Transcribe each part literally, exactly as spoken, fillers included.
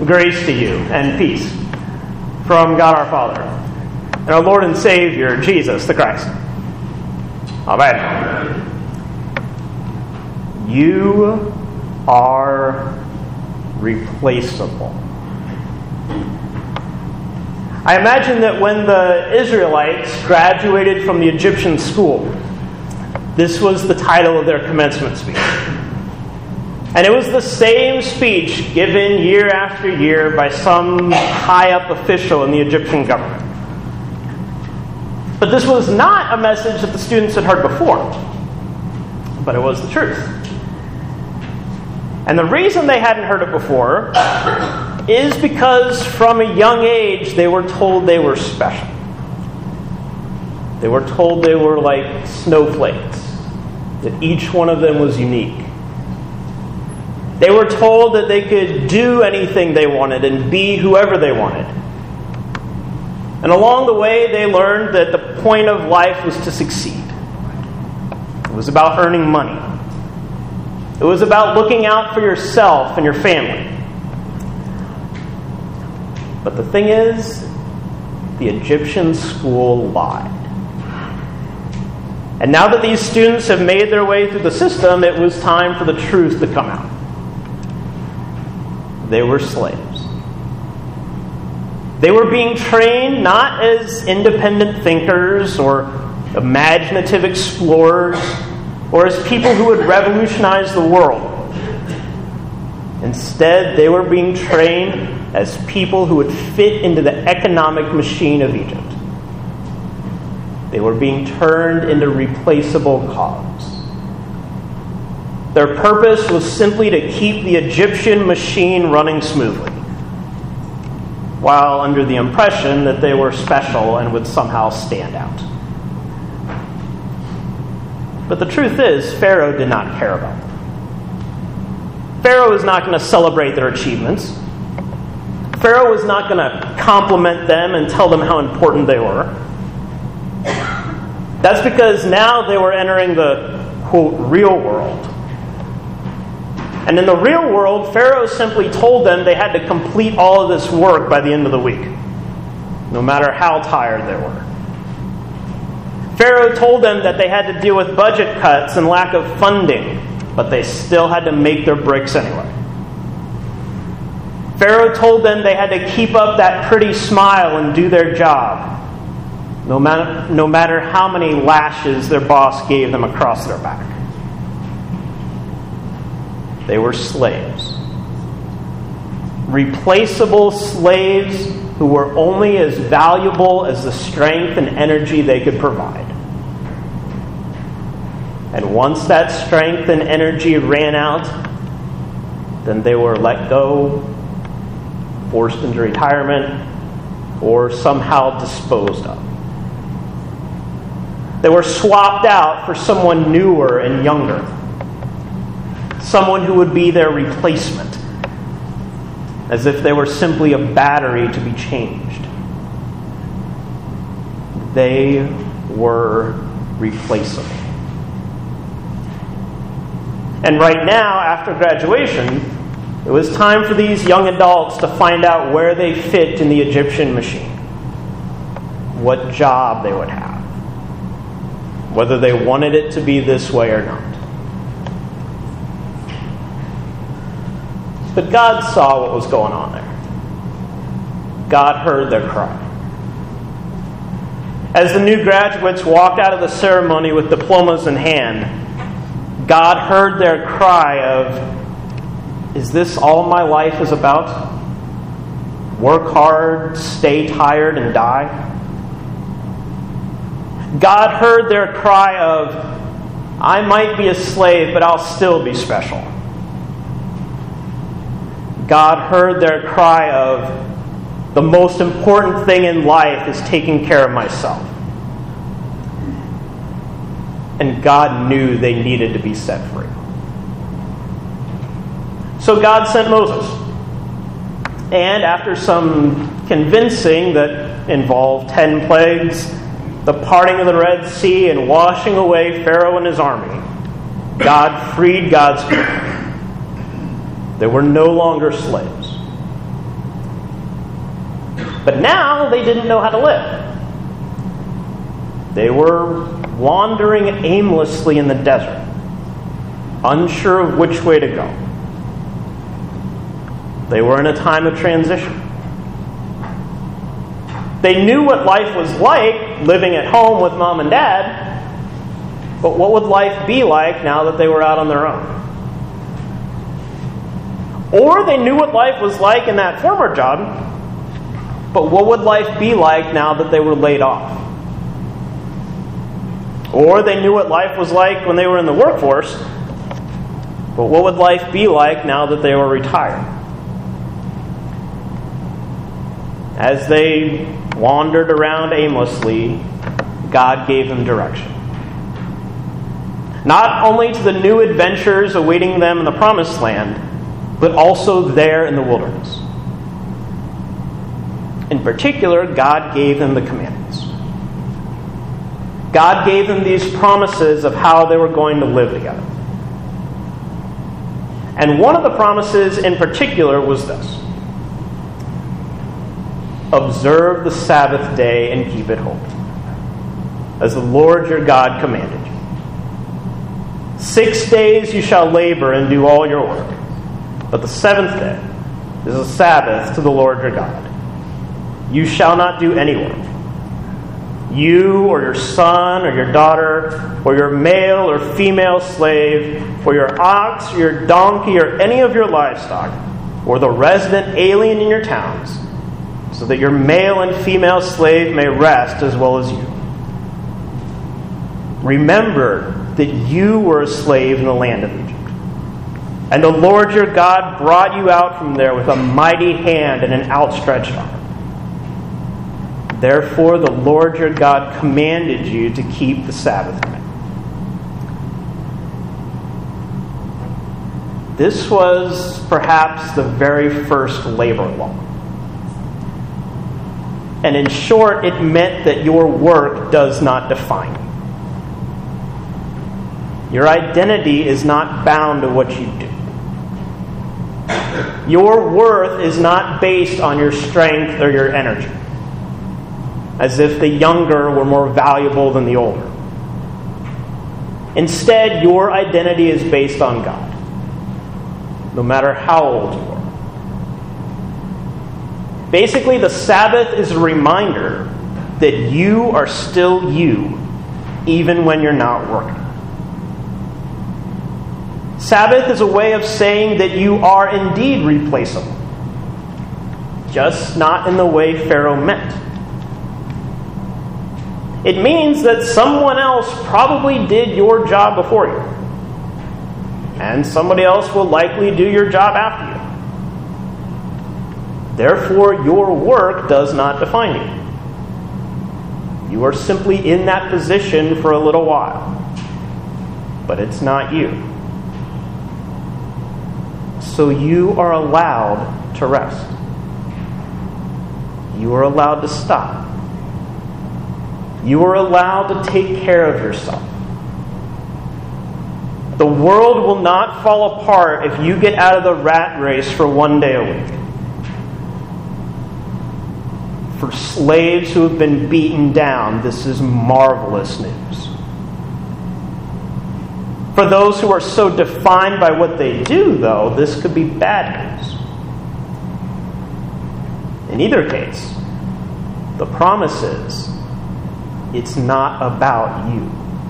Grace to you and peace from God our Father and our Lord and Savior, Jesus the Christ. Amen. You are replaceable. I imagine that when the Israelites graduated from the Egyptian school, this was the title of their commencement speech. And it was the same speech given year after year by some high-up official in the Egyptian government. But this was not a message that the students had heard before, but it was the truth. And the reason they hadn't heard it before is because from a young age they were told they were special. They were told they were like snowflakes, that each one of them was unique. They were told that they could do anything they wanted and be whoever they wanted. And along the way, they learned that the point of life was to succeed. It was about earning money. It was about looking out for yourself and your family. But the thing is, the Egyptian school lied. And now that these students have made their way through the system, it was time for the truth to come out. They were slaves. They were being trained not as independent thinkers or imaginative explorers or as people who would revolutionize the world. Instead, they were being trained as people who would fit into the economic machine of Egypt. They were being turned into replaceable cogs. Their purpose was simply to keep the Egyptian machine running smoothly, while under the impression that they were special and would somehow stand out. But the truth is, Pharaoh did not care about them. Pharaoh was not going to celebrate their achievements. Pharaoh was not going to compliment them and tell them how important they were. That's because now they were entering the, quote, real world. And in the real world, Pharaoh simply told them they had to complete all of this work by the end of the week, no matter how tired they were. Pharaoh told them that they had to deal with budget cuts and lack of funding, but they still had to make their bricks anyway. Pharaoh told them they had to keep up that pretty smile and do their job, no matter, no matter how many lashes their boss gave them across their back. They were slaves. Replaceable slaves who were only as valuable as the strength and energy they could provide. And once that strength and energy ran out, then they were let go, forced into retirement, or somehow disposed of. They were swapped out for someone newer and younger. Someone who would be their replacement, as if they were simply a battery to be changed. They were replaceable. And right now, after graduation, it was time for these young adults to find out where they fit in the Egyptian machine, what job they would have, whether they wanted it to be this way or not. But God saw what was going on there. God heard their cry. As the new graduates walked out of the ceremony with diplomas in hand, God heard their cry of, "Is this all my life is about? Work hard, stay tired, and die?" God heard their cry of, "I might be a slave, but I'll still be special." God heard their cry of, "The most important thing in life is taking care of myself." And God knew they needed to be set free. So God sent Moses. And after some convincing that involved ten plagues, the parting of the Red Sea, and washing away Pharaoh and his army, God freed God's people. They were no longer slaves. But now they didn't know how to live. They were wandering aimlessly in the desert, unsure of which way to go. They were in a time of transition. They knew what life was like living at home with mom and dad, but what would life be like now that they were out on their own? Or they knew what life was like in that former job, but what would life be like now that they were laid off? Or they knew what life was like when they were in the workforce, but what would life be like now that they were retired? As they wandered around aimlessly, God gave them direction. Not only to the new adventures awaiting them in the promised land, but also there in the wilderness. In particular, God gave them the commandments. God gave them these promises of how they were going to live together. And one of the promises in particular was this: observe the Sabbath day and keep it holy, as the Lord your God commanded you. Six days you shall labor and do all your work, but the seventh day is a Sabbath to the Lord your God. You shall not do any work. You or your son or your daughter or your male or female slave or your ox or your donkey or any of your livestock or the resident alien in your towns, so that your male and female slave may rest as well as you. Remember that you were a slave in the land of Egypt, and the Lord your God brought you out from there with a mighty hand and an outstretched arm. Therefore the Lord your God commanded you to keep the Sabbath day. This was perhaps the very first labor law. And in short, it meant that your work does not define you. Your identity is not bound to what you do. Your worth is not based on your strength or your energy, as if the younger were more valuable than the older. Instead, your identity is based on God, no matter how old you are. Basically, the Sabbath is a reminder that you are still you, even when you're not working. Sabbath is a way of saying that you are indeed replaceable, just not in the way Pharaoh meant. It means that someone else probably did your job before you, and somebody else will likely do your job after you. Therefore, your work does not define you. You are simply in that position for a little while, but it's not you. So you are allowed to rest. You are allowed to stop. You are allowed to take care of yourself. The world will not fall apart if you get out of the rat race for one day a week. For slaves who have been beaten down, this is marvelous news. For those who are so defined by what they do, though, this could be bad news. In either case, the promise is, it's not about you.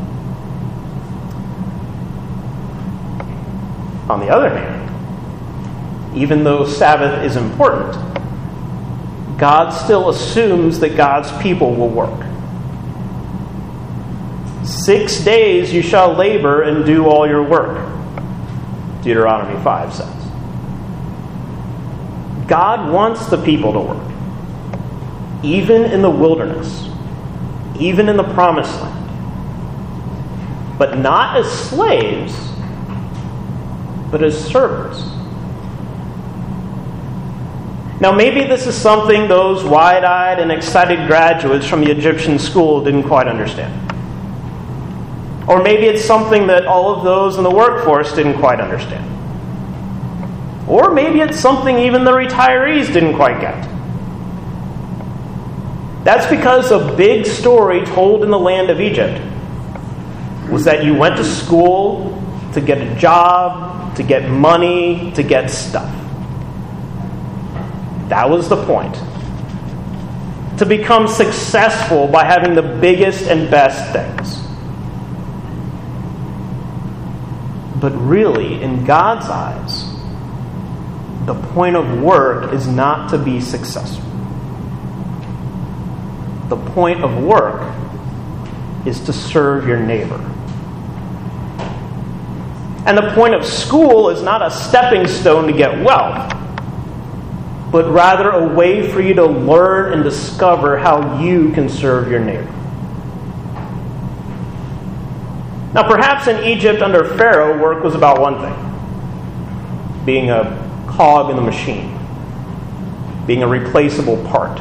On the other hand, even though Sabbath is important, God still assumes that God's people will work. Six days you shall labor and do all your work, Deuteronomy five says. God wants the people to work, even in the wilderness, even in the promised land, but not as slaves, but as servants. Now, maybe this is something those wide-eyed and excited graduates from the Egyptian school didn't quite understand. Or maybe it's something that all of those in the workforce didn't quite understand. Or maybe it's something even the retirees didn't quite get. That's because a big story told in the land of Egypt was that you went to school to get a job, to get money, to get stuff. That was the point. To become successful by having the biggest and best things. But really, in God's eyes, the point of work is not to be successful. The point of work is to serve your neighbor. And the point of school is not a stepping stone to get wealth, but rather a way for you to learn and discover how you can serve your neighbor. Now, perhaps in Egypt under Pharaoh, work was about one thing: being a cog in the machine, being a replaceable part.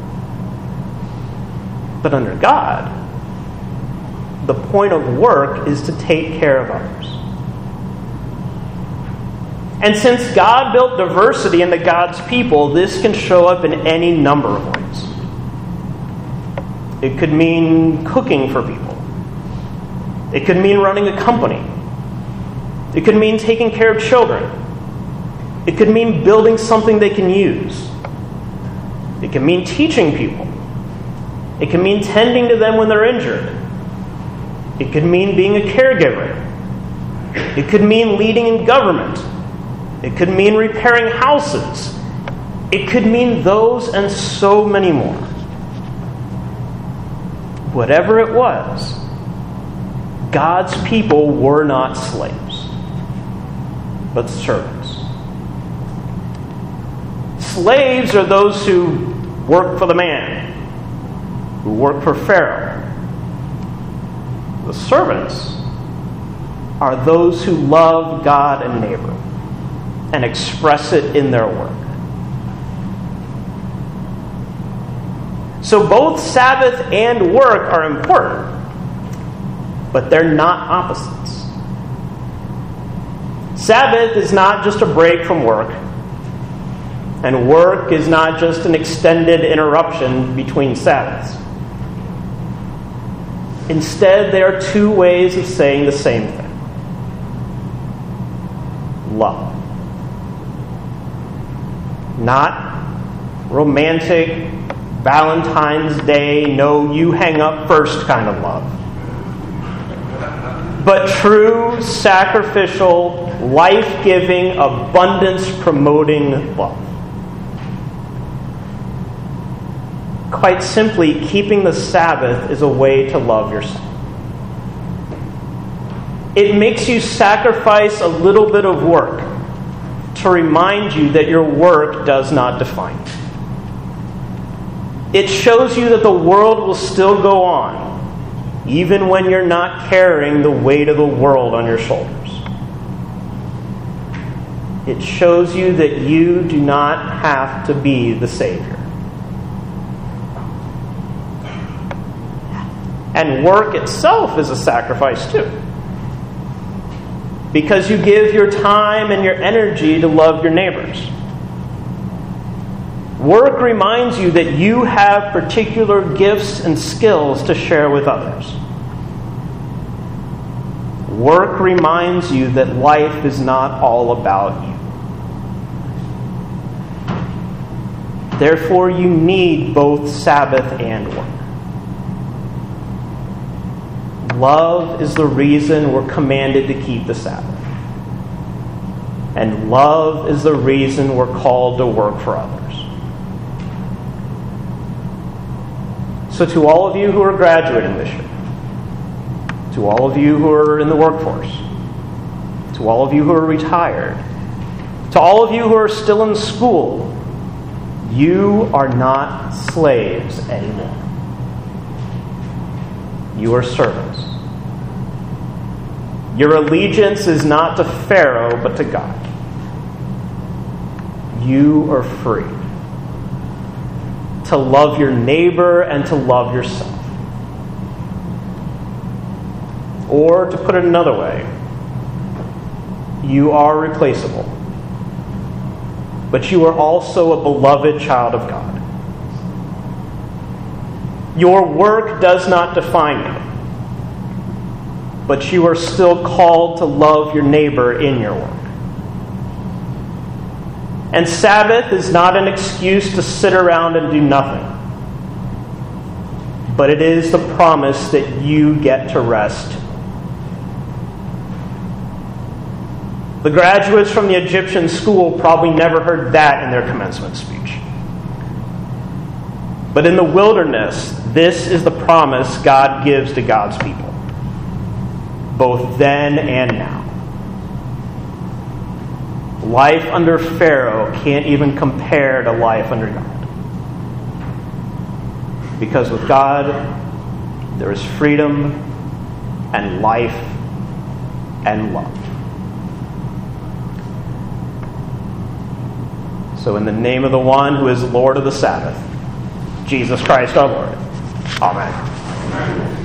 But under God, the point of work is to take care of others. And since God built diversity into God's people, this can show up in any number of ways. It could mean cooking for people. It could mean running a company. It could mean taking care of children. It could mean building something they can use. It can mean teaching people. It can mean tending to them when they're injured. It could mean being a caregiver. It could mean leading in government. It could mean repairing houses. It could mean those and so many more. Whatever it was, God's people were not slaves, but servants. Slaves are those who work for the man, who work for Pharaoh. The servants are those who love God and neighbor and express it in their work. So both Sabbath and work are important, but they're not opposites. Sabbath is not just a break from work, and work is not just an extended interruption between Sabbaths. Instead, they are two ways of saying the same thing. Love. Not romantic, Valentine's Day, no, you hang up first kind of love. But true, sacrificial, life-giving, abundance-promoting love. Quite simply, keeping the Sabbath is a way to love yourself. It makes you sacrifice a little bit of work to remind you that your work does not define you. It shows you that the world will still go on, even when you're not carrying the weight of the world on your shoulders. It shows you that you do not have to be the Savior. And work itself is a sacrifice too. Because you give your time and your energy to love your neighbors. Work reminds you that you have particular gifts and skills to share with others. Work reminds you that life is not all about you. Therefore, you need both Sabbath and work. Love is the reason we're commanded to keep the Sabbath. And love is the reason we're called to work for others. So to all of you who are graduating this year, to all of you who are in the workforce, to all of you who are retired, to all of you who are still in school, you are not slaves anymore. You are servants. Your allegiance is not to Pharaoh, but to God. You are free to love your neighbor and to love yourself. Or, to put it another way, you are replaceable, but you are also a beloved child of God. Your work does not define you, but you are still called to love your neighbor in your work. And Sabbath is not an excuse to sit around and do nothing, but it is the promise that you get to rest. The graduates from the Egyptian school probably never heard that in their commencement speech. But in the wilderness, this is the promise God gives to God's people, both then and now. Life under Pharaoh can't even compare to life under God. Because with God, there is freedom and life and love. So in the name of the one who is Lord of the Sabbath, Jesus Christ our Lord. Amen.